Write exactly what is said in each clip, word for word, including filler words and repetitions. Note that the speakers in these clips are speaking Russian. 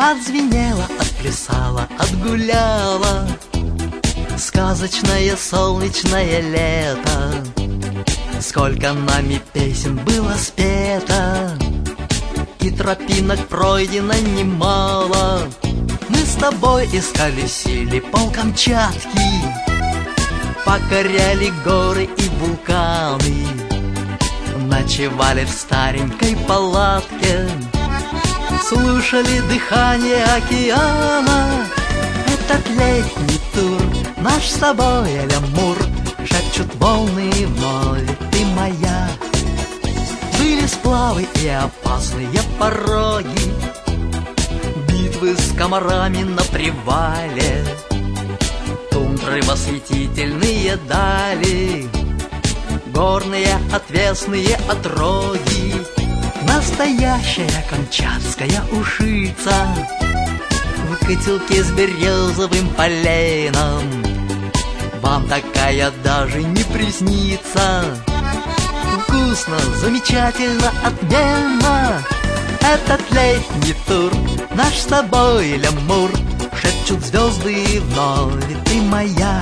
Отзвенела, отплясала, отгуляла сказочное солнечное лето. Сколько нами песен было спето, и тропинок пройдено немало. Мы с тобой искали сили пол-Камчатки, покоряли горы и вулканы, ночевали в старенькой палатке, слушали дыхание океана. Этот летний тур, наш с тобой аль-Амур, шепчут волны вновь, ты моя. Были сплавы и опасные пороги, битвы с комарами на привале, тундры восхитительные дали, горные отвесные отроги. Настоящая камчатская ушица в котелке с березовым поленом. Вам такая даже не приснится. Вкусно, замечательно, отменно. Этот летний тур, наш с тобой аль-Амур, шепчут звезды вновь, ты моя.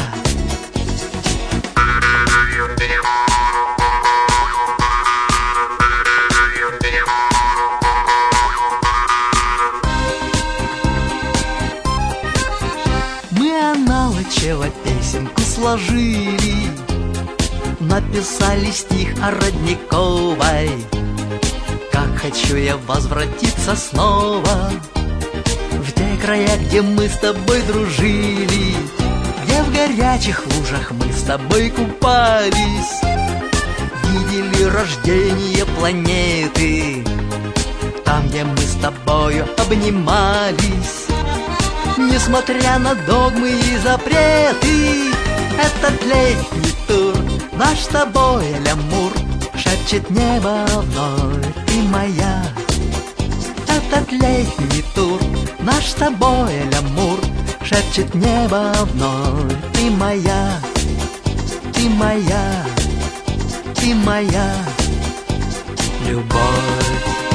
Аналочево песенку сложили, написали стих о Родниковой. Как хочу я возвратиться снова в те края, где мы с тобой дружили, где в горячих лужах мы с тобой купались, видели рождение планеты, там, где мы с тобою обнимались. Несмотря на догмы и запреты, этот летний тур, наш с тобой аль-Амур, шепчет небо вновь, ты моя. Этот летний тур, наш с тобой аль-Амур, шепчет небо вновь, ты моя. Ты моя, ты моя любовь.